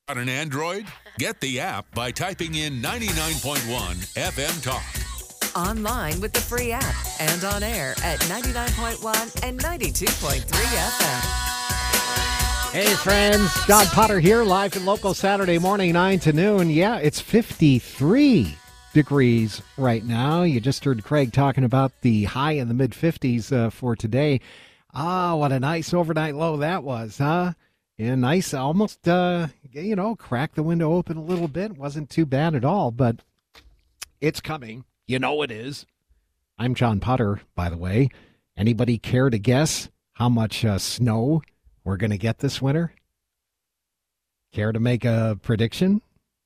On an Android? Get the app by typing in 99.1 FM Talk. Online with the free app and on air at 99.1 and 92.3 FM. Hey friends, John Potter here, live and local Saturday morning, 9 to noon. Yeah, it's 53 degrees right now. You just heard Craig talking about the high in the mid-50s for today. What a nice overnight low that was, huh? Yeah, nice, almost, cracked the window open a little bit. Wasn't too bad at all, but it's coming. You know it is. I'm John Potter, by the way. Anybody care to guess how much snow we're going to get this winter? Care to make a prediction?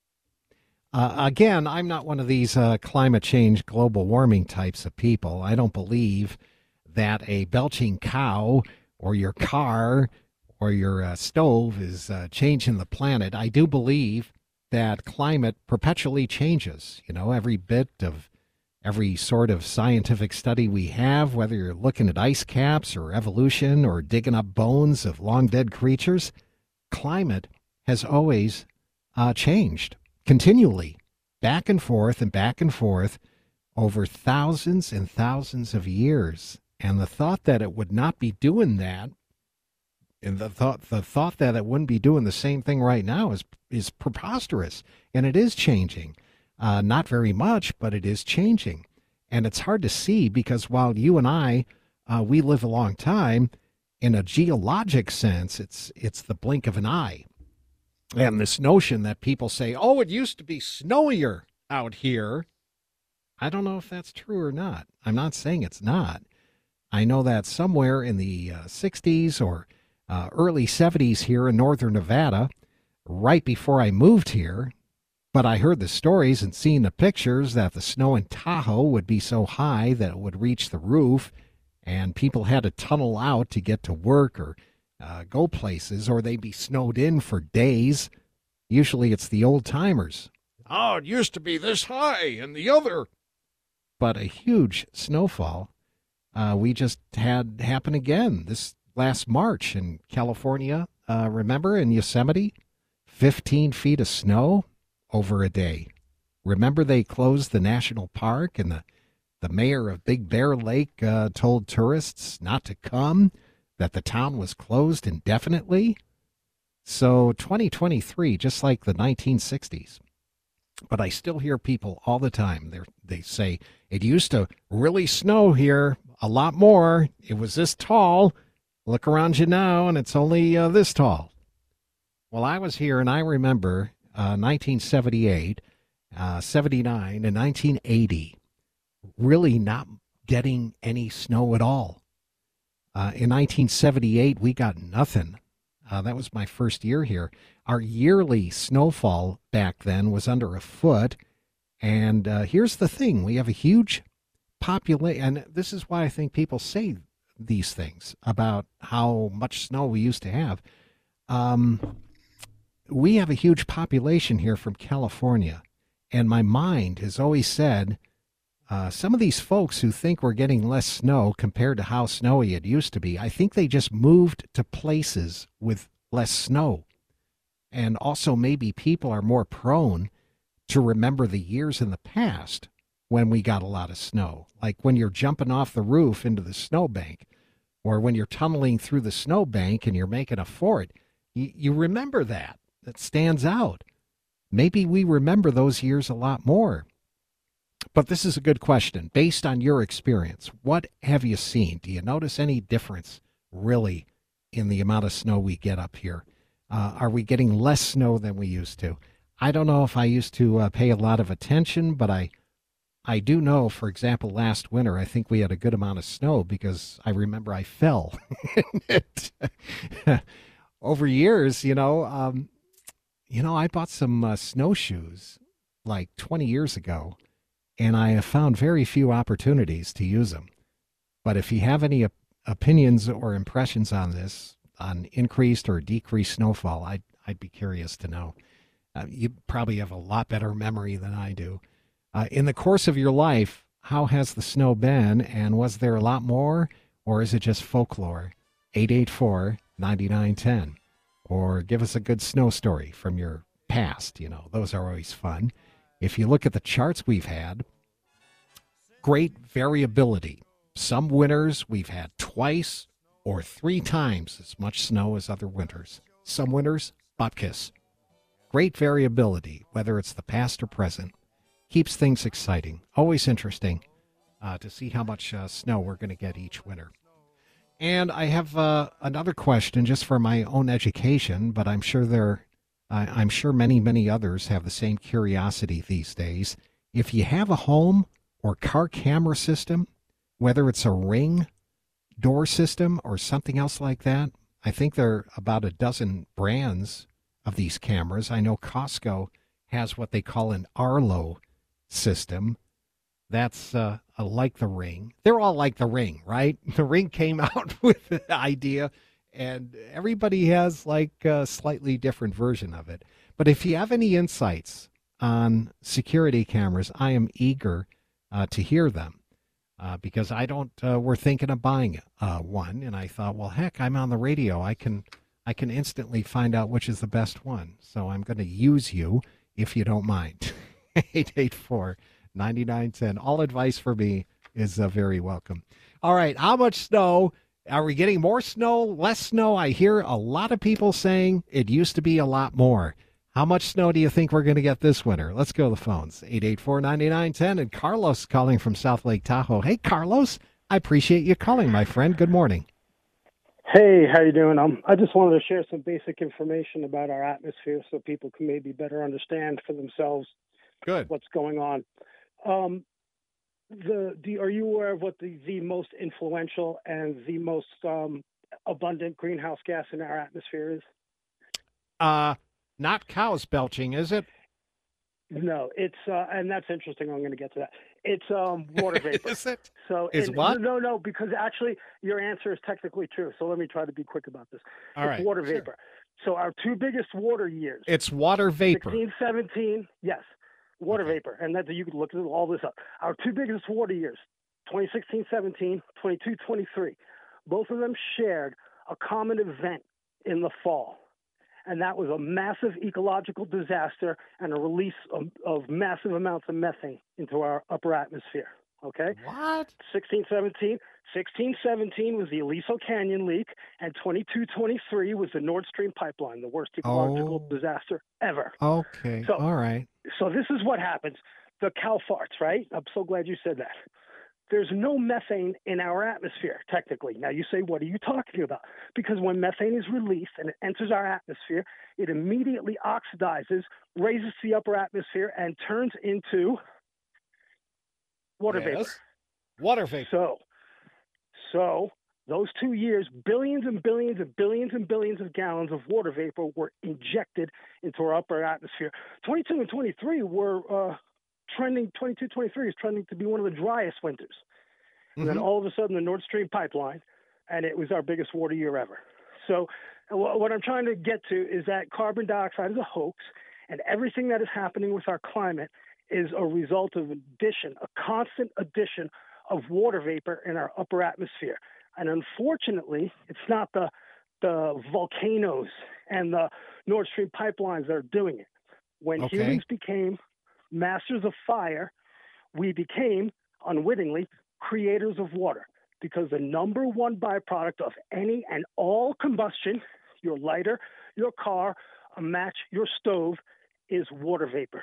Again, I'm not one of these climate change, global warming types of people. I don't believe that a belching cow or your car or your stove is changing the planet. I do believe that climate perpetually changes. You know, every bit of every sort of scientific study we have, whether you're looking at ice caps or evolution or digging up bones of long dead creatures, climate has always changed continually, back and forth over thousands and thousands of years. And the thought that it would not be doing that, and the thought that it wouldn't be doing the same thing right now is preposterous. And it is changing. Not very much, but it is changing. And it's hard to see because while you and I, we live a long time, in a geologic sense, it's the blink of an eye. And this notion that people say, oh, it used to be snowier out here. I don't know if that's true or not. I'm not saying it's not. I know that somewhere in the 60s or early 70s here in northern Nevada, right before I moved here, but I heard the stories and seen the pictures that the snow in Tahoe would be so high that it would reach the roof, and people had to tunnel out to get to work or go places, or they'd be snowed in for days. Usually it's the old-timers. Oh, it used to be this high and the other. But a huge snowfall we just had happen again this last March in California. Remember in Yosemite? 15 feet of snow over a day. Remember they closed the national park and the mayor of Big Bear Lake told tourists not to come, that the town was closed indefinitely? So 2023, just like the 1960s. But I still hear people all the time. They say, it used to really snow here a lot more. It was this tall. Look around you now, and it's only this tall. Well, I was here, and I remember 1978, 79, and 1980 really not getting any snow at all. In 1978, we got nothing. That was my first year here. Our yearly snowfall back then was under a foot. And here's the thing. We have a huge population. And this is why I think people say these things about how much snow we used to have. We have a huge population here from California. And my mind has always said, some of these folks who think we're getting less snow compared to how snowy it used to be, I think they just moved to places with less snow. And also maybe people are more prone to remember the years in the past when we got a lot of snow. Like when you're jumping off the roof into the snowbank, or when you're tunneling through the snowbank and you're making a fort. You remember that. That stands out. Maybe we remember those years a lot more. But this is a good question. Based on your experience, what have you seen? Do you notice any difference, really, in the amount of snow we get up here? Are we getting less snow than we used to? I don't know if I used to pay a lot of attention, but I do know, for example, last winter, I think we had a good amount of snow because I remember I fell. Over years, I bought some snowshoes like 20 years ago, and I have found very few opportunities to use them. But if you have any opinions or impressions on this, on increased or decreased snowfall, I'd be curious to know. You probably have a lot better memory than I do. In the course of your life, how has the snow been, and was there a lot more, or is it just folklore? 884-9910. Or give us a good snow story from your past. Those are always fun. If you look at the charts we've had, great variability. Some winters we've had twice or 3 times as much snow as other winters. Some winters, bupkis. Great variability, whether it's the past or present. Keeps things exciting. Always interesting to see how much snow we're going to get each winter. And I have another question just for my own education, but I'm sure I'm sure many, many others have the same curiosity these days. If you have a home or car camera system, whether it's a Ring door system or something else like that, I think there are about a dozen brands of these cameras. I know Costco has what they call an Arlo system. That's like the Ring. They're all like the Ring, right? The Ring came out with the idea, and everybody has like a slightly different version of it. But if you have any insights on security cameras, I am eager to hear them because we're thinking of buying one, and I thought, well, heck, I'm on the radio. I can instantly find out which is the best one. So I'm going to use you if you don't mind. 884-9910. All advice for me is very welcome. All right, how much snow? Are we getting more snow, less snow? I hear a lot of people saying it used to be a lot more. How much snow do you think we're going to get this winter? Let's go to the phones. 884-9910. And Carlos calling from South Lake Tahoe. Hey, Carlos, I appreciate you calling, my friend. Good morning. Hey, how you doing? I just wanted to share some basic information about our atmosphere so people can maybe better understand for themselves what's going on. Are you aware of what the most influential and the most abundant greenhouse gas in our atmosphere is? Not cows belching, is it? No, it's and that's interesting. I'm going to get to that. It's water vapor. Is it? So what? No, because actually your answer is technically true. So let me try to be quick about this. It's water vapor. So our 2 biggest water years. It's water vapor. 16, 17, yes, water vapor, and that you could look all this up. Our 2 biggest water years, 2016, 17, 22, 23. Both of them shared a common event in the fall. And that was a massive ecological disaster and a release of massive amounts of methane into our upper atmosphere. Okay? What? 1617 was the Aliso Canyon leak, and 2223 was the Nord Stream pipeline, the worst ecological disaster ever. Okay, so, all right. So this is what happens. The cow farts, right? I'm so glad you said that. There's no methane in our atmosphere, technically. Now you say, what are you talking about? Because when methane is released and it enters our atmosphere, it immediately oxidizes, raises the upper atmosphere, and turns into water vapor. Water vapor. So those 2 years, billions and billions and billions and billions of gallons of water vapor were injected into our upper atmosphere. 22 and 23 were trending. 22, 23 is trending to be one of the driest winters. And then all of a sudden the Nord Stream pipeline, and it was our biggest water year ever. So what I'm trying to get to is that carbon dioxide is a hoax, and everything that is happening with our climate is a result of a constant addition of water vapor in our upper atmosphere. And unfortunately, it's not the volcanoes and the Nord Stream pipelines that are doing it. When humans became masters of fire, we became, unwittingly, creators of water, because the number one byproduct of any and all combustion, your lighter, your car, a match, your stove, is water vapor.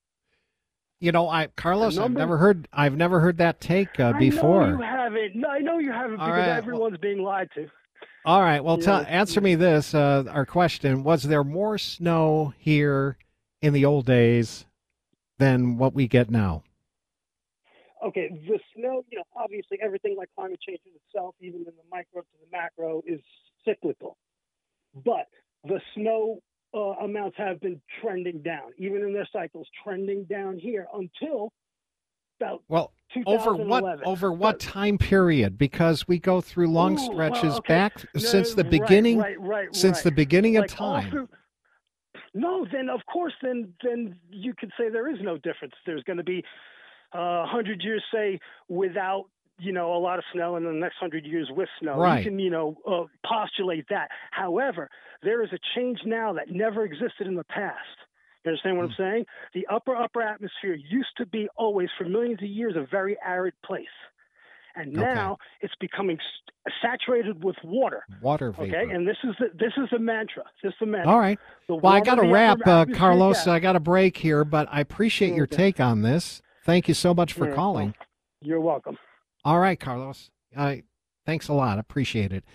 Carlos, I've never heard that take before. I know you haven't. I know you haven't because everyone's being lied to. All right. Well, answer me this. Our question: was there more snow here in the old days than what we get now? Okay, the snow, obviously everything like climate change in itself, even in the micro to the macro, is cyclical. But the snow amounts have been trending down, even in their cycles, trending down here until about 2011. Over what time period? Because we go through long stretches back since the beginning, the beginning of time. Then of course, then you could say there is no difference. There's going to be 100 years, say, without a lot of snow, and then the next 100 years with snow. Right. You can postulate that. However, there is a change now that never existed in the past. You understand what I'm saying? The upper atmosphere used to be always, for millions of years, a very arid place. And now it's becoming saturated with water. Water vapor. Okay, and this is the mantra. This is the mantra. All right. Well, I got to wrap, Carlos. I got a break here, but I appreciate your take on this. Thank you so much for calling. You're welcome. All right, Carlos. Thanks a lot. Appreciate it.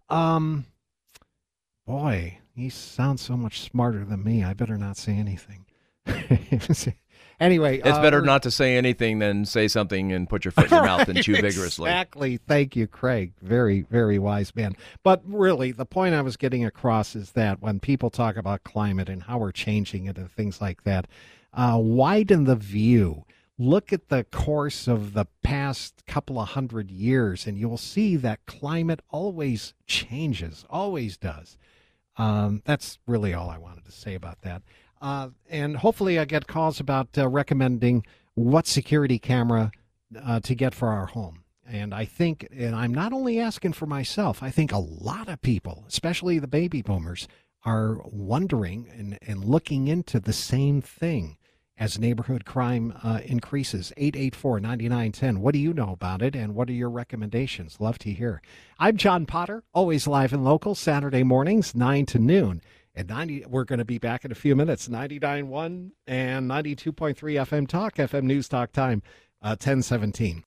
Boy, he sounds so much smarter than me. I better not say anything. Anyway, it's better not to say anything than say something and put your foot in your mouth and chew vigorously. Exactly. Thank you, Craig. Very, very wise man. But really, the point I was getting across is that when people talk about climate and how we're changing it and things like that, widen the view. Look at the course of the past couple of 100 years, and you'll see that climate always changes, always does. That's really all I wanted to say about that. And hopefully I get calls about recommending what security camera to get for our home. And I think, and I'm not only asking for myself, I think a lot of people, especially the baby boomers, are wondering and looking into the same thing as neighborhood crime increases. 884-9910. What do you know about it, and what are your recommendations? Love to hear. I'm John Potter, always live and local, Saturday mornings, 9 to noon. At 90, we're going to be back in a few minutes. 99.1 and 92.3 FM Talk, FM News Talk time, 1017.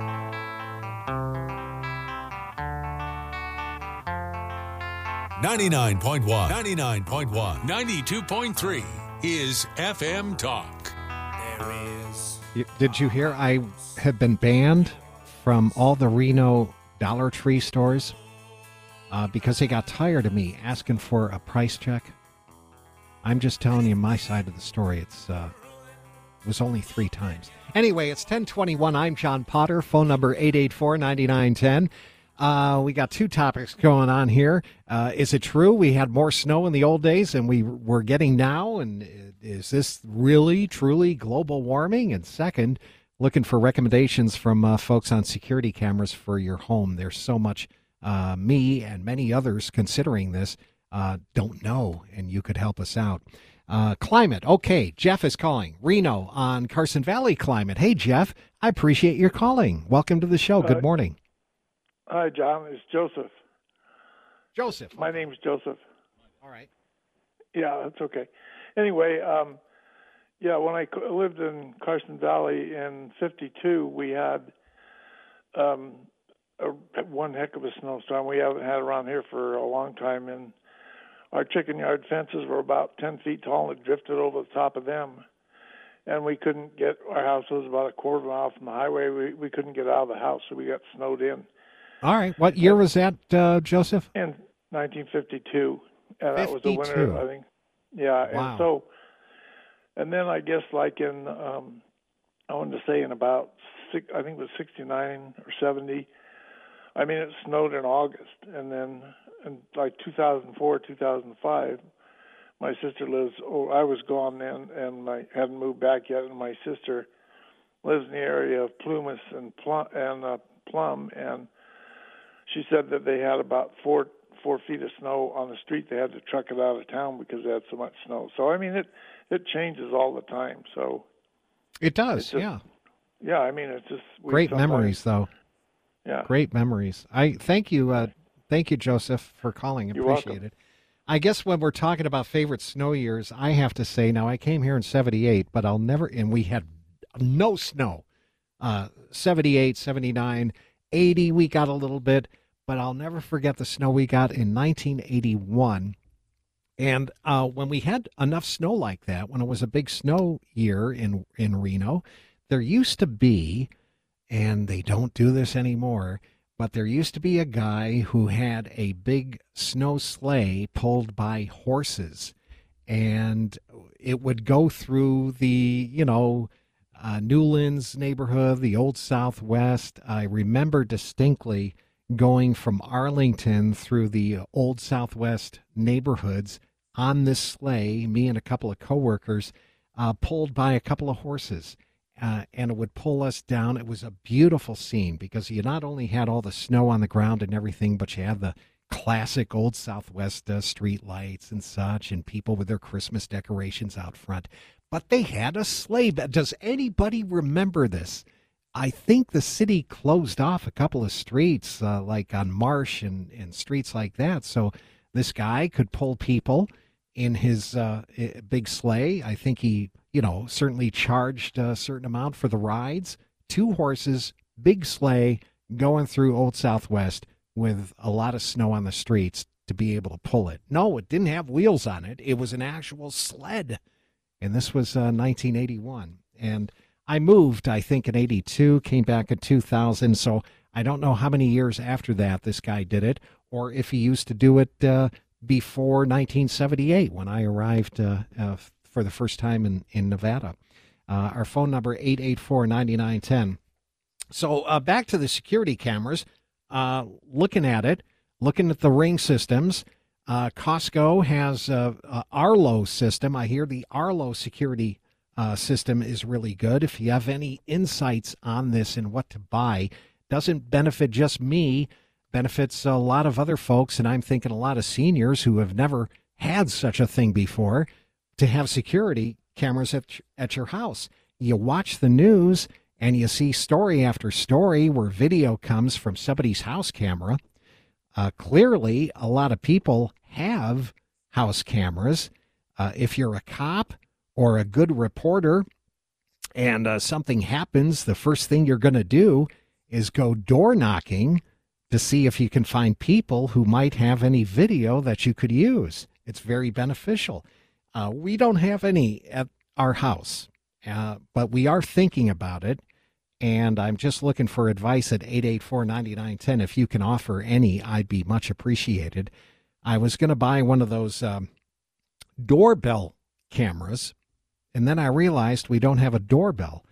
99.1, 92.3 is FM Talk. Did you hear I have been banned from all the Reno Dollar Tree stores because they got tired of me asking for a price check? I'm just telling you my side of the story. It was only 3 times. Anyway, it's 10:21. I'm John Potter. Phone number 884-9910. We got 2 topics going on here. Is it true we had more snow in the old days than we're getting now? And is this really, truly global warming? And second, looking for recommendations from folks on security cameras for your home. There's so much me and many others considering this don't know, and you could help us out. Climate. Okay, Jeff is calling. Reno on Carson Valley Climate. Hey, Jeff, I appreciate your calling. Welcome to the show. Good morning. Hi, John. It's Joseph. Joseph. My name's Joseph. All right. Yeah, that's okay. Anyway, when I lived in Carson Valley in '52, we had one heck of a snowstorm. We haven't had around here for a long time, and our chicken yard fences were about 10 feet tall, and it drifted over the top of them. And we couldn't get, our house was about a quarter mile from the highway. We couldn't get out of the house, so we got snowed in. All right. What year was that, Joseph? In 1952. And that was the 52. winter, I think. Yeah. Wow. And then I guess like in, I wanted to say in about, I think it was 69 or 70. I mean, it snowed in August. And then in like 2004, 2005, my sister lives, I was gone then and I hadn't moved back yet. And my sister lives in the area of Plumas and Plum. And she said that they had about four feet of snow on the street. They had to truck it out of town because they had so much snow. So, I mean, it changes all the time. So it does, yeah. Yeah, I mean, it's just... Great memories, though. Yeah. Great memories. I thank you, Joseph, for calling. Appreciate it. I guess when we're talking about favorite snow years, I have to say, now I came here in 78, but I'll never, and we had no snow. 78, 79, 80, we got a little bit, but I'll never forget the snow we got in 1981. And when we had enough snow like that, when it was a big snow year in Reno, there used to be, and they don't do this anymore, but there used to be a guy who had a big snow sleigh pulled by horses, and it would go through the, Newlands neighborhood, the Old Southwest. I remember distinctly going from Arlington through the Old Southwest neighborhoods on this sleigh, me and a couple of coworkers, pulled by a couple of horses. And it would pull us down. It was a beautiful scene because you not only had all the snow on the ground and everything, but you had the classic old Southwest street lights and such, and people with their Christmas decorations out front. But they had a sleigh. Does anybody remember this? I think the city closed off a couple of streets, like on Marsh and streets like that. So this guy could pull people in his big sleigh. I think he, certainly charged a certain amount for the rides. 2 horses, big sleigh, going through Old Southwest with a lot of snow on the streets to be able to pull it. No, it didn't have wheels on it. It was an actual sled. And this was 1981. And I moved, I think, in 82, came back in 2000. So I don't know how many years after that this guy did it, or if he used to do it before 1978 when I arrived for the first time in Nevada. Our phone number, 884-9910. So back to the security cameras, looking at the Ring systems. Costco has Arlo system. I hear the Arlo security system is really good. If you have any insights on this and what to buy, doesn't benefit just me, benefits a lot of other folks, and I'm thinking a lot of seniors who have never had such a thing before, to have security cameras at your house. You watch the news and you see story after story where video comes from somebody's house camera. Clearly, a lot of people have house cameras. If you're a cop or a good reporter and something happens, the first thing you're going to do is go door knocking to see if you can find people who might have any video that you could use. It's very beneficial. We don't have any at our house, but we are thinking about it. And I'm just looking for advice at 884-9910. If you can offer any, I'd be much appreciated. I was going to buy one of those doorbell cameras, and then I realized we don't have a doorbell.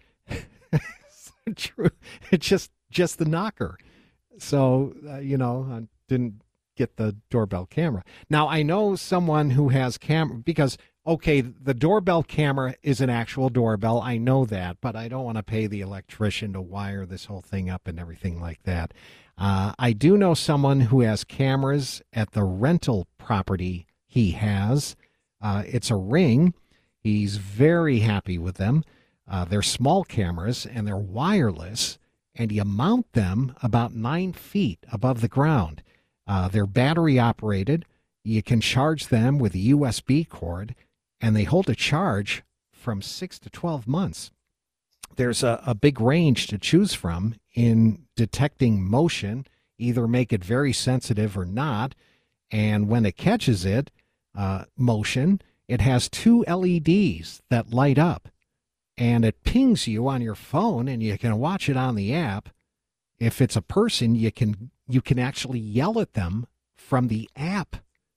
True. It's just the knocker. So, I didn't get the doorbell camera. Now, I know someone who has camera because, okay, the doorbell camera is an actual doorbell. I know that, but I don't want to pay the electrician to wire this whole thing up and everything like that. I do know someone who has cameras at the rental property he has. It's a Ring. He's very happy with them. They're small cameras and they're wireless, and you mount them about 9 feet above the ground. They're battery operated. You can charge them with a USB cord, and they hold a charge from 6 to 12 months. There's a big range to choose from in detecting motion, either make it very sensitive or not. And when it catches it, motion, it has 2 LEDs that light up, and it pings you on your phone, and you can watch it on the app. If it's a person, you can actually yell at them from the app.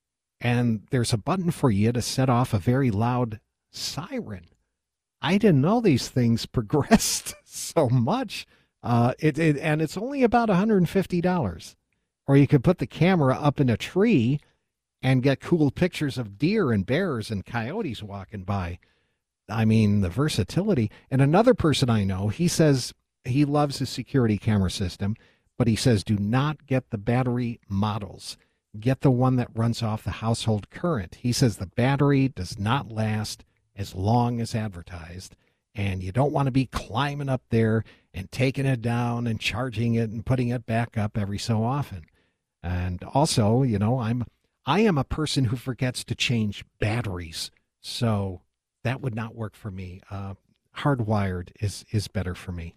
And there's a button for you to set off a very loud siren. I didn't know these things progressed so much. And it's only about $150. Or you could put the camera up in a tree and get cool pictures of deer and bears and coyotes walking by. I mean, the versatility. And another person I know, he says he loves the security camera system, but he says do not get the battery models. Get the one that runs off the household current. He says the battery does not last as long as advertised, and you don't want to be climbing up there and taking it down and charging it and putting it back up every so often. And also, I am a person who forgets to change batteries, so that would not work for me. Hardwired is better for me.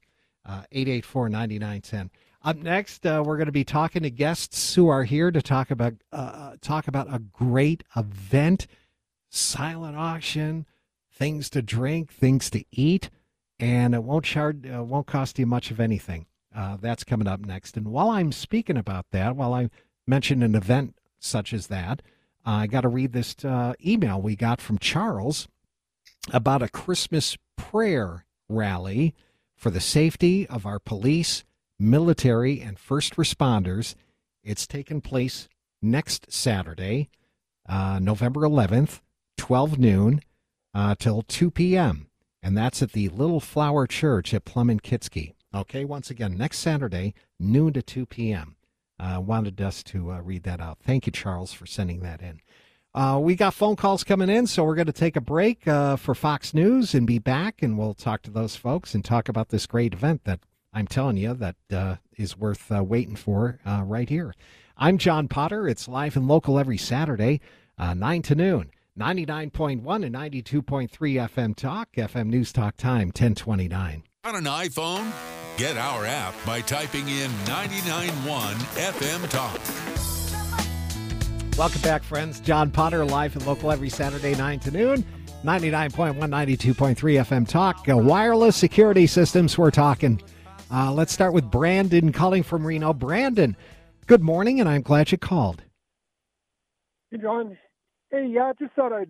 884-9910. Up next, we're going to be talking to guests who are here to talk about a great event, silent auction, things to drink, things to eat, and it won't cost you much of anything. That's coming up next. And while I'm speaking about that, while I mention an event such as that, I got to read this email we got from Charles about a Christmas prayer rally for the safety of our police, military, and first responders. It's taking place next Saturday, November 11th, 12 noon till 2 p.m., and that's at the Little Flower Church at Plum and Kitsky. Okay, once again, next Saturday, noon to 2 p.m. wanted us to read that out. Thank you, Charles, for sending that in. We got phone calls coming in, so we're going to take a break for Fox News and be back, and we'll talk to those folks and talk about this great event that I'm telling you that is worth waiting for right here. I'm John Potter. It's live and local every Saturday, 9 to noon, 99.1 and 92.3 FM Talk, FM News Talk Time, 1029. On an iPhone? Get our app by typing in 99.1 FM Talk. Welcome back, friends. John Potter, live and local every Saturday, 9 to noon. 99.1, 92.3 FM Talk. Wireless security systems we're talking. Let's start with Brandon calling from Reno. Brandon, good morning, and I'm glad you called. Hey, John. Hey, yeah, I just thought I'd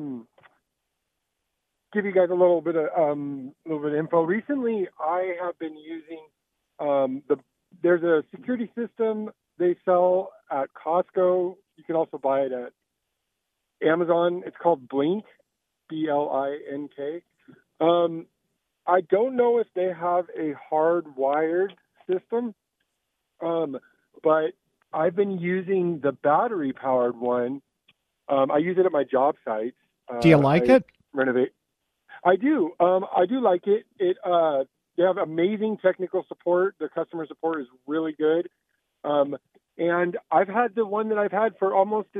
give you guys a little bit of info. Recently, I have been using there's a security system they sell at Costco. You can also buy it at Amazon. It's called Blink, Blink. I don't know if they have a hardwired system, but I've been using the battery-powered one. I use it at my job sites. Do you like it? Renovate. I do. I do like it. They have amazing technical support. The customer support is really good. And I've had the one that I've had for almost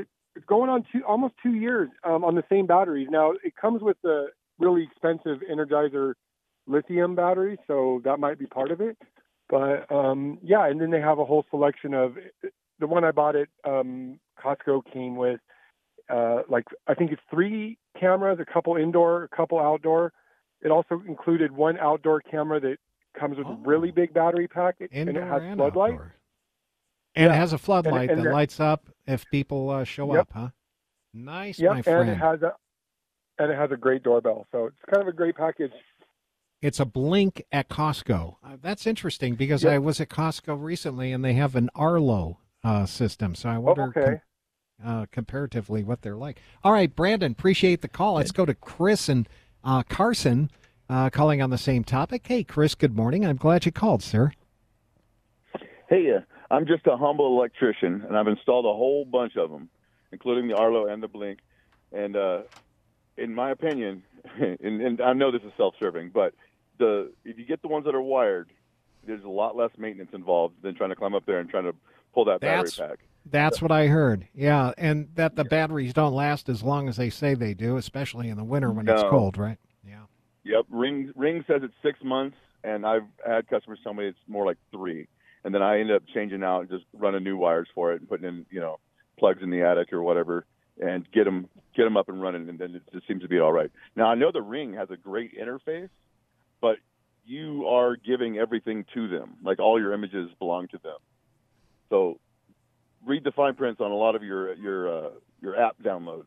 2 years on the same batteries. Now, it comes with the really expensive Energizer lithium battery, so that might be part of it. But, yeah, and then they have a whole selection of – the one I bought at Costco came with, I think it's 3 cameras, a couple indoor, a couple outdoor. It also included one outdoor camera that comes with a really big battery pack, and it has floodlight. Outdoor. And it has a floodlight that lights up if people show up, huh? Nice, my friend. And it has a great doorbell, so it's kind of a great package. It's a Blink at Costco. That's interesting because I was at Costco recently, and they have an Arlo system, so I wonder comparatively what they're like. All right, Brandon, appreciate the call. Let's go to Chris and Carson calling on the same topic. Hey, Chris, good morning. I'm glad you called, sir. Hey, I'm just a humble electrician, and I've installed a whole bunch of them, including the Arlo and the Blink. And in my opinion, and I know this is self-serving, but if you get the ones that are wired, there's a lot less maintenance involved than trying to climb up there and trying to pull that battery pack. That's what I heard. Yeah, and that the batteries don't last as long as they say they do, especially in the winter when it's cold, right? Yeah. Yep. Ring says it's 6 months, and I've had customers tell me it's more like 3. And then I end up changing out and just running new wires for it and putting in, plugs in the attic or whatever, and get them up and running, and then it just seems to be all right. Now, I know the Ring has a great interface, but you are giving everything to them. Like, all your images belong to them. So read the fine prints on a lot of your app downloads.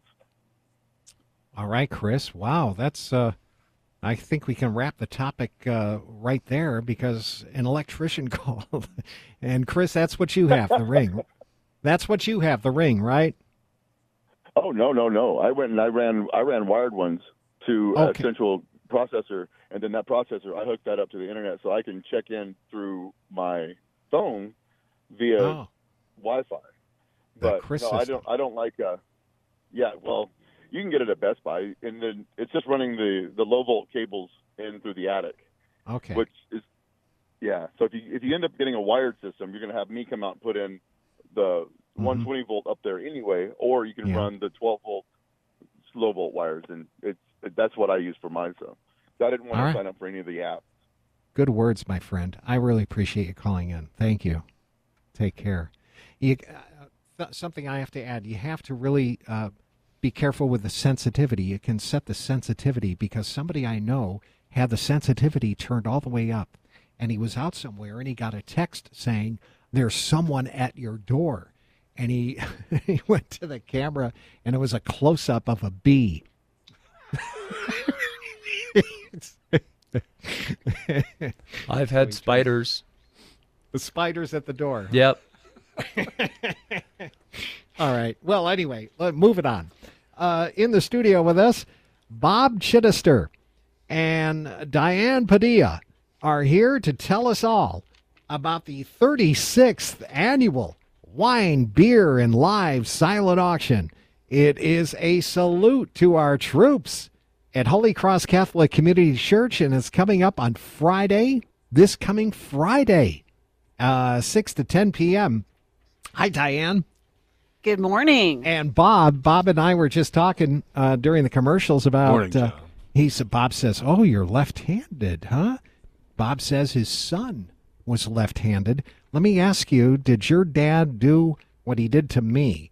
All right, Chris. Wow, that's I think we can wrap the topic right there because an electrician called. And Chris, that's what you have, the Ring. That's what you have, the Ring, right? Oh, no. I went and I ran wired ones to a central processor, and then that processor, I hooked that up to the internet so I can check in through my phone via Wi-Fi. But no, I don't like. Well, you can get it at Best Buy, and then it's just running the low volt cables in through the attic. Okay. Which is, So if you end up getting a wired system, you're going to have me come out and put in the 120 volt up there anyway, or you can run the 12 volt low volt wires, and that's what I use for mine. So I didn't want to sign up for any of the apps. Good words, my friend. I really appreciate you calling in. Thank you. Take care. Something I have to add, you have to really be careful with the sensitivity. You can set the sensitivity because somebody I know had the sensitivity turned all the way up, and he was out somewhere, and he got a text saying, "There's someone at your door." And he went to the camera, and it was a close-up of a bee. I've had spiders. The spiders at the door. Yep. All right. Well, anyway, moving on. In the studio with us, Bob Chittister and Diane Padilla are here to tell us all about the 36th annual wine, beer, and live silent auction. It is a salute to our troops at Holy Cross Catholic Community Church, and it's coming up on Friday, this coming Friday, 6 to 10 p.m. Hi, Diane. Good morning. And Bob and I were just talking during the commercials about, Morning, John. Bob says, oh, you're left-handed, huh? Bob says his son was left-handed. Let me ask you, did your dad do what he did to me?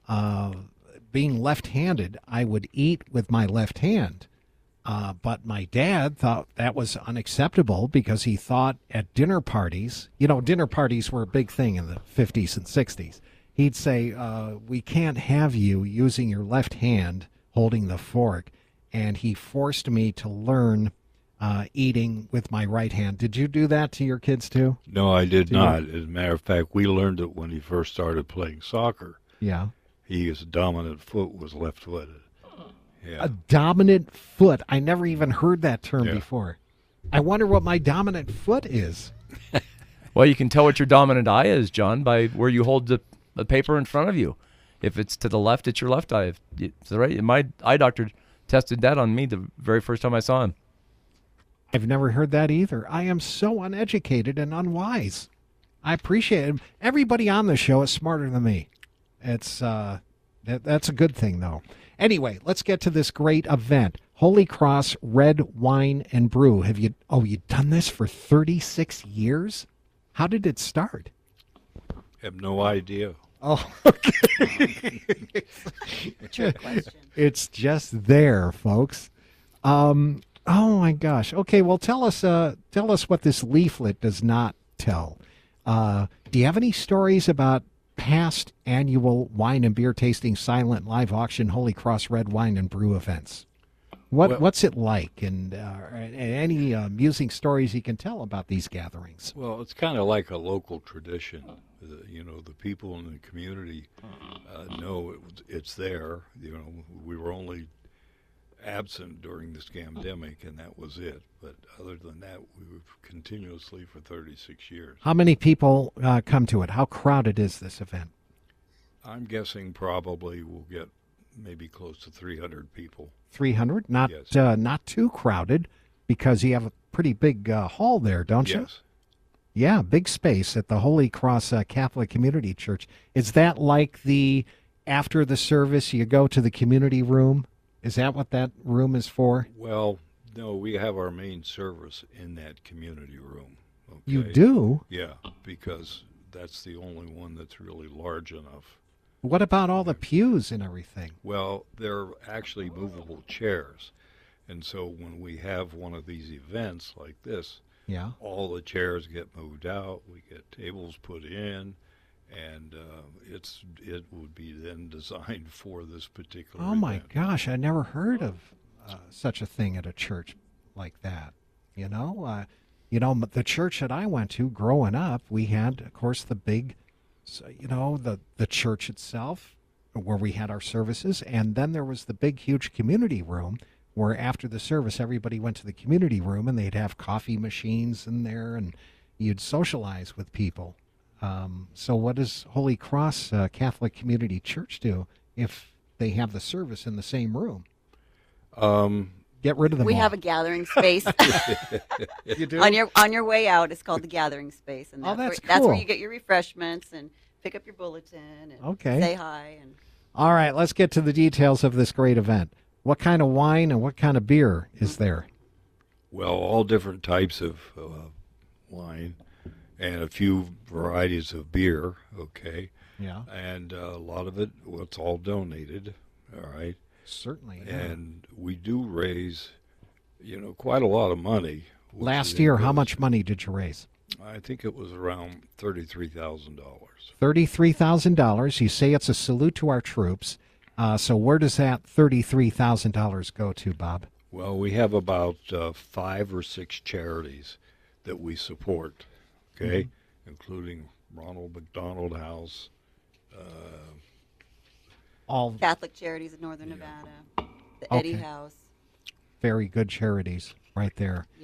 Being left-handed, I would eat with my left hand. But my dad thought that was unacceptable because he thought at dinner parties, dinner parties were a big thing in the 50s and 60s. He'd say, we can't have you using your left hand holding the fork. And he forced me to learn eating with my right hand. Did you do that to your kids too? No, I did not. As a matter of fact, we learned it when he first started playing soccer. Yeah. His dominant foot was left-footed. Yeah. A dominant foot. I never even heard that term Yeah. before. I wonder what my dominant foot is. Well, you can tell what your dominant eye is, John, by where you hold the paper in front of you. If it's to the left, it's your left eye. If it's the right. My eye doctor tested that on me the very first time I saw him. I've never heard that either. I am so uneducated and unwise. I appreciate it. Everybody on the show is smarter than me. It's that's a good thing, though. Anyway, let's get to this great event. Holy Cross Red Wine and Brew. You've done this for 36 years? How did it start? Have no idea. Oh, okay. Trick question. It's just there, folks. Oh my gosh. Okay, well, tell us what this leaflet does not tell. Do you have any stories about past annual wine and beer tasting silent live auction Holy Cross Red Wine and Brew events? What's it like, and any amusing stories you can tell about these gatherings? Well, it's kind of like a local tradition. The people in the community know it's there. We were only absent during this pandemic, and that was it. But other than that, we were continuously for 36 years. How many people come to it? How crowded is this event? I'm guessing probably we'll get maybe close to 300 people. 300? Not Yes. Not too crowded, because you have a pretty big hall there, don't you? Yes. Yeah, big space at the Holy Cross Catholic Community Church. Is that like after the service you go to the community room? Is that what that room is for? Well, no, we have our main service in that community room. Okay? You do? Yeah, because that's the only one that's really large enough. What about all the pews and everything? Well, they're actually movable chairs. And so when we have one of these events like this, Yeah. all the chairs get moved out, we get tables put in, and it would be then designed for this particular Oh my event. gosh, I never heard of such a thing at a church like that. The church that I went to growing up, we had, of course, the big, the church itself where we had our services, and then there was the big, huge community room where after the service, everybody went to the community room and they'd have coffee machines in there and you'd socialize with people. So what does Holy Cross Catholic Community Church do if they have the service in the same room? Get rid of them We all. have a gathering space. You do? On your way out, it's called the gathering space, and Oh, that's that's where cool. you get your refreshments and pick up your bulletin and Okay. say hi. And All right, let's get to the details of this great event. What kind of wine and what kind of beer is there? Well, all different types of wine and a few varieties of beer, okay? Yeah. And a lot of it's all donated, all right? Certainly. Yeah. And we do raise, quite a lot of money. which Last then year, how goes- much money did you raise? I think it was around $33,000. $33,000. You say it's a salute to our troops. So where does that $33,000 go to, Bob? Well, we have about 5 or 6 charities that we support, okay, including Ronald McDonald House. All Catholic Charities of Northern Nevada, the Eddie Okay. House. very good charities right there. Yeah.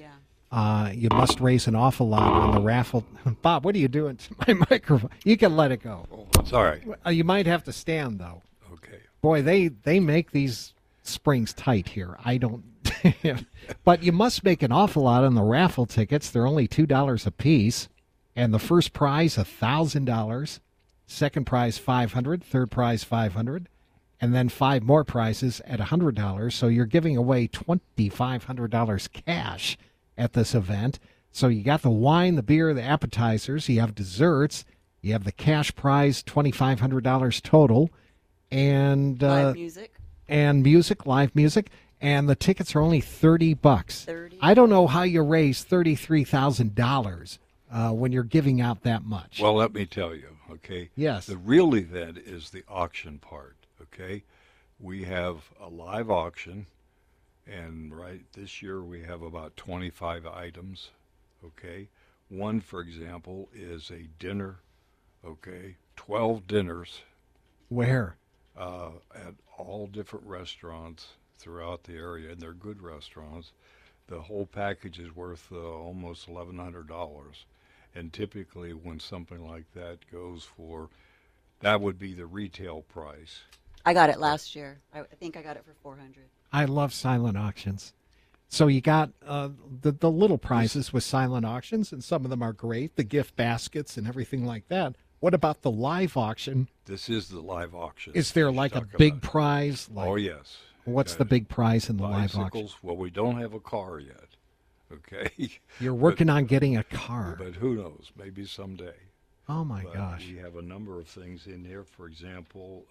You must raise an awful lot on the raffle. Bob, what are you doing to my microphone? You can let it go. Oh, it's all right. You might have to stand, though. Okay. Boy, they make these springs tight here. I don't. But you must make an awful lot on the raffle tickets. They're only $2 a piece. And the first prize, $1,000. Second prize, $500. Third prize, $500. And then 5 more prizes at $100. So you're giving away $2,500 cash at this event. So you got the wine, the beer, the appetizers. You have desserts. You have the cash prize, $2,500 total. And Live music. And music, live music. And the tickets are only $30. $30. I don't know how you raise $33,000 when you're giving out that much. Well, let me tell you, okay? Yes. The real event is the auction part, okay? We have a live auction, and this year we have about 25 items, okay? One, for example, is a dinner, okay? 12 dinners. Where? At all different restaurants throughout the area, and they're good restaurants. The whole package is worth almost $1,100. And typically when something like that goes for, that would be the retail price. I got it last year. I think I got it for $400. I love silent auctions. So you got the little prizes with silent auctions, and some of them are great, the gift baskets and everything like that. What about the live auction? This is the live auction. Is there like a big prize? Like, oh, yes. What's the big prize in the live auction? Well, we don't have a car yet, okay? You're working on getting a car. But who knows? Maybe someday. Oh, my gosh. We have a number of things in here. For example,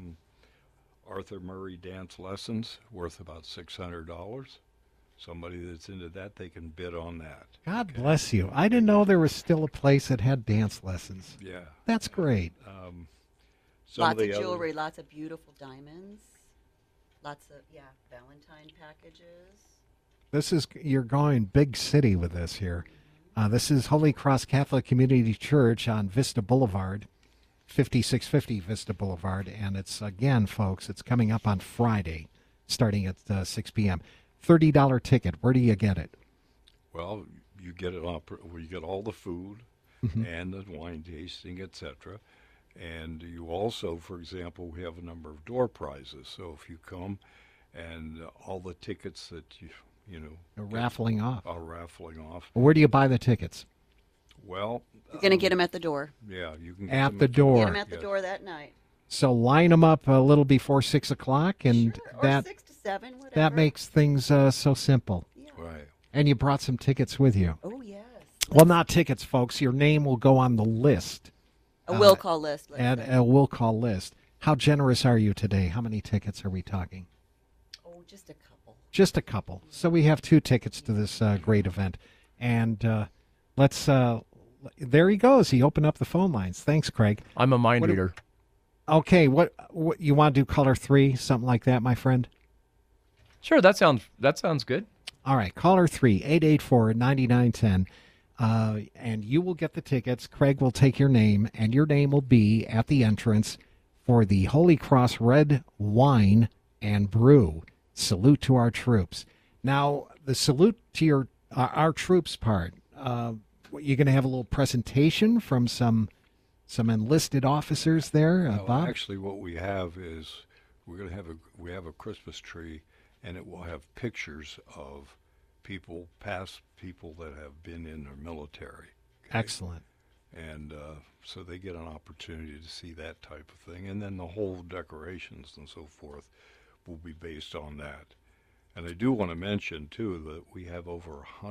Arthur Murray dance lessons worth about $600. Somebody that's into that, they can bid on that. God bless you. I didn't know there was still a place that had dance lessons. Yeah. That's great. Lots of jewelry, lots of beautiful diamonds, lots of, Valentine packages. You're going big city with this here. This is Holy Cross Catholic Community Church on Vista Boulevard, 5650 Vista Boulevard. And it's, again, folks, it's coming up on Friday, starting at 6 p.m. $30 ticket. Where do you get it? Well, you get it you get all the food and the wine tasting, etc. And you also, for example, we have a number of door prizes. So if you come, and all the tickets that you know are raffling off. Where do you buy the tickets? Well, you're going to get them at the door. Yeah, you can at the door. Get them at the door that night. So line them up a little before 6 o'clock, and sure, or that 6 to 7, whatever. That makes things so simple. Yeah. Right. And you brought some tickets with you. Oh yes. Well, not tickets, folks. Your name will go on the list. A will call list. A will call list. How generous are you today? How many tickets are we talking? Oh, just a couple. Just a couple. So we have 2 tickets to this great event, and let's. There he goes. He opened up the phone lines. Thanks, Craig. I'm a mind reader. Okay, what you want to do? Caller 3, something like that, my friend. Sure, that sounds good. All right, caller 3, 884-9910, and you will get the tickets. Craig will take your name, and your name will be at the entrance for the Holy Cross Red Wine and Brew. Salute to our troops. Now, the salute to our troops part. You're going to have a little presentation from some enlisted officers there, Bob? Actually, what we have is we have a Christmas tree, and it will have pictures of past people that have been in their military. Okay? Excellent. And so they get an opportunity to see that type of thing, and then the whole decorations and so forth will be based on that. And I do want to mention too that we have over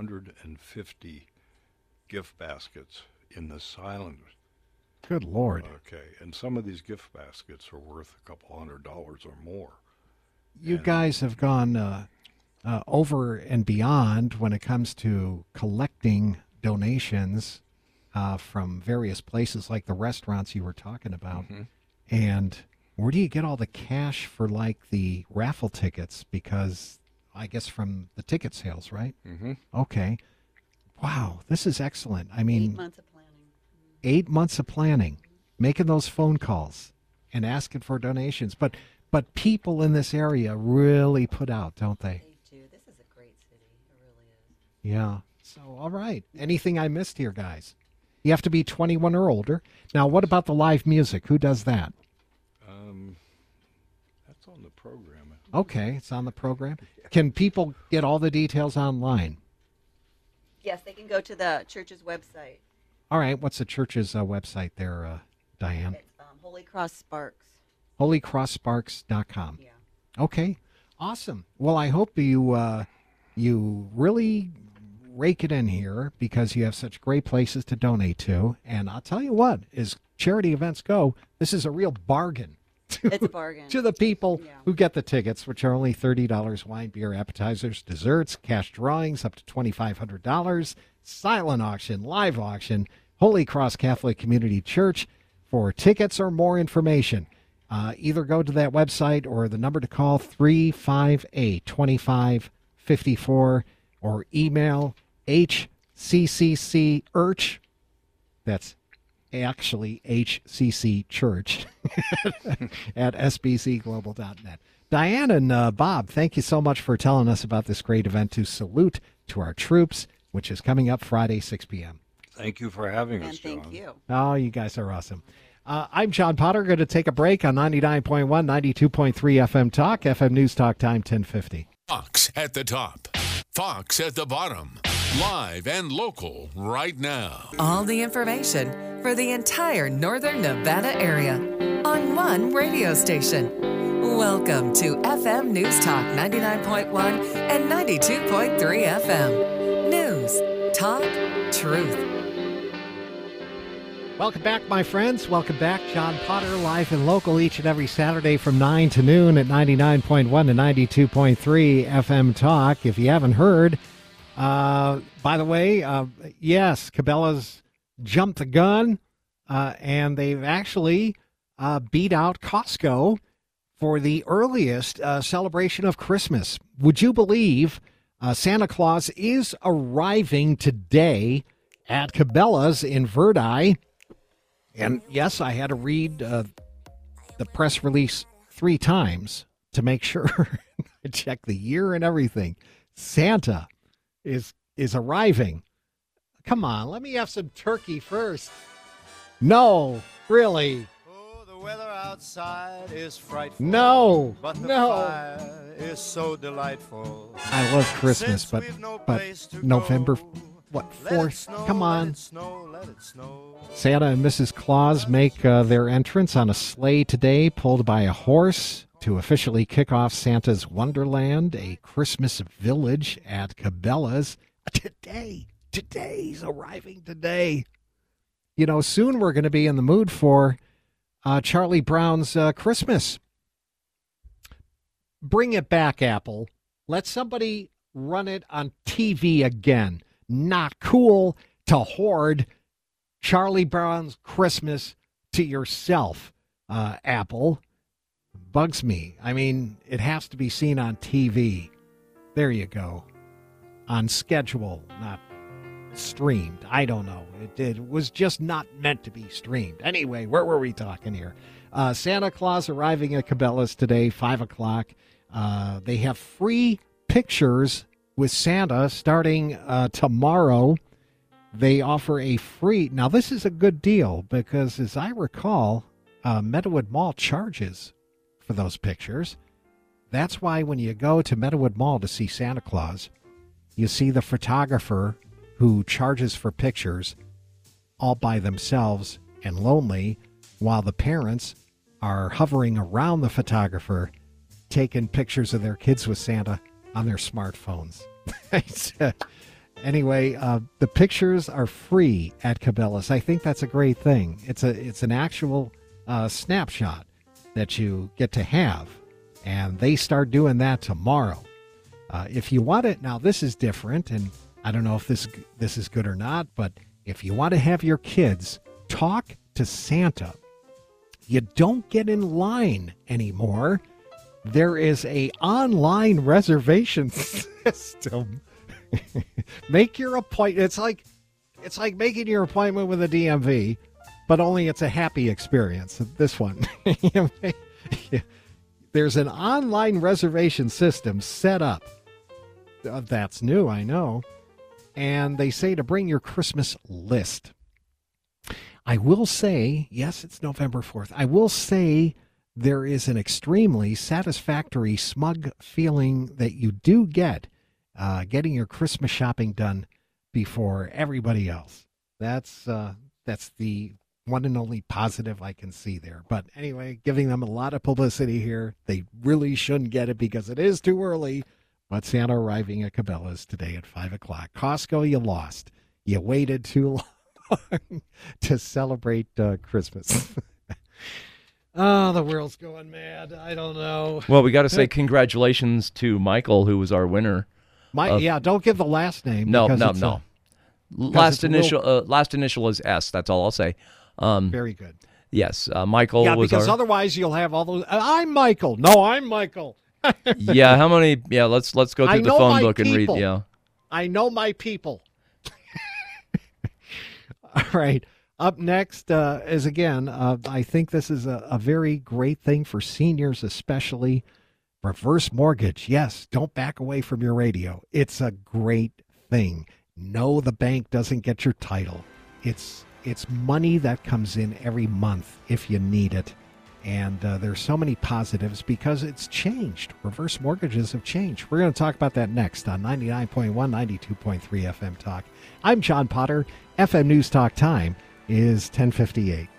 150 gift baskets in the silent. Good Lord. Okay, and some of these gift baskets are worth a couple $100 or more. You guys have gone over and beyond when it comes to collecting donations from various places like the restaurants you were talking about. Mm-hmm. And where do you get all the cash for like the raffle tickets? Because I guess from the ticket sales, right? Mm-hmm. Okay. Wow, this is excellent. I mean, 8 months of planning. 8 months of planning, making those phone calls and asking for donations. But people in this area really put out, don't they? They do. This is a great city. It really is. Yeah. So, all right. Anything I missed here, guys? You have to be 21 or older. Now, what about the live music? Who does that? That's on the program. Okay, it's on the program. Can people get all the details online? Yes, they can go to the church's website. All right. What's the church's website there, Diane? It's Holy Cross Sparks. HolyCrossSparks.com. Yeah. Okay. Awesome. Well, I hope you really rake it in here because you have such great places to donate to. And I'll tell you what, as charity events go, this is a real bargain. It's a bargain. To the people who get the tickets, which are only $30, wine, beer, appetizers, desserts, cash drawings up to $2,500, silent auction, live auction, Holy Cross Catholic Community Church. For tickets or more information, either go to that website or the number to call 358-2554 or email hccchurch. That's actually HCC Church at sbcglobal.net. Diane and Bob, thank you so much for telling us about this great event to salute to our troops, which is coming up Friday, 6 p.m. Thank you for having us, John. Thank you. Oh, you guys are awesome. I'm John Potter, going to take a break on 99.1, 92.3 FM Talk, FM News Talk Time 1050. Fox at the top, Fox at the bottom, live and local right now. All the information for the entire northern Nevada area on one radio station. Welcome to FM News Talk 99.1 and 92.3 FM. News, talk, truth. Welcome back, my friends. Welcome back. John Potter, live and local each and every Saturday from 9 to noon at 99.1 to 92.3 FM Talk. If you haven't heard, by the way, yes, Cabela's jumped the gun, and they've actually beat out Costco for the earliest celebration of Christmas. Would you believe Santa Claus is arriving today at Cabela's in Verdi? And yes, I had to read the press release 3 times to make sure. I checked the year and everything. Santa is arriving. Come on, let me have some turkey first. No, really. Oh, the weather outside is frightful. No, but the no. fire is so delightful. I love Christmas, but November, what, 4th? Come on. Let it snow. Santa and Mrs. Claus make their entrance on a sleigh today, pulled by a horse, to officially kick off Santa's Wonderland, a Christmas village at Cabela's. Today, he's arriving today. You know, soon we're going to be in the mood for Charlie Brown's Christmas. Bring it back, Apple. Let somebody run it on TV again. Not cool to hoard Charlie Brown's Christmas to yourself, Apple. Bugs me. I mean, it has to be seen on TV. There you go. On schedule, not streamed. I don't know. It was just not meant to be streamed. Anyway, where were we talking here? Santa Claus arriving at Cabela's today, 5 o'clock. They have free pictures with Santa starting tomorrow. They offer a free... Now, this is a good deal because, as I recall, Meadowood Mall charges for those pictures. That's why when you go to Meadowood Mall to see Santa Claus, you see the photographer who charges for pictures all by themselves and lonely, while the parents are hovering around the photographer taking pictures of their kids with Santa on their smartphones. Anyway, the pictures are free at Cabela's. I think that's a great thing. It's an actual snapshot that you get to have, and they start doing that tomorrow. If you want it, now this is different, and I don't know if this is good or not, but if you want to have your kids talk to Santa, you don't get in line anymore. There is a online reservation system. Make your appointment. It's like making your appointment with a DMV, but only it's a happy experience. This one. There's an online reservation system set up. That's new, I know. and they say to bring your Christmas list. I will say, yes, it's November 4th. I will say there is an extremely satisfactory, smug feeling that you do get getting your Christmas shopping done before everybody else. That's the one and only positive I can see there. But anyway, giving them a lot of publicity here. They really shouldn't get it because it is too early. But Santa arriving at Cabela's today at 5 o'clock. Costco, you lost. You waited too long to celebrate Christmas. Oh, the world's going mad. I don't know. Well, we got to say congratulations to Michael, who was our winner. Yeah, don't give the last name. No. Last initial is S. That's all I'll say. Very good. Yes, Michael. Yeah, was because otherwise you'll have all those. I'm Michael. No, I'm Michael. Yeah, how many? Yeah, let's go through the phone book and read. Yeah, I know my people. All right. Up next is again. I think this is a very great thing for seniors, especially. Reverse mortgage. Yes, don't back away from your radio. It's a great thing. No, the bank doesn't get your title. It's money that comes in every month if you need it. And there's so many positives because it's changed. Reverse mortgages have changed. We're going to talk about that next on 99.1, 92.3 FM Talk. I'm John Potter. FM News Talk time is 10:58.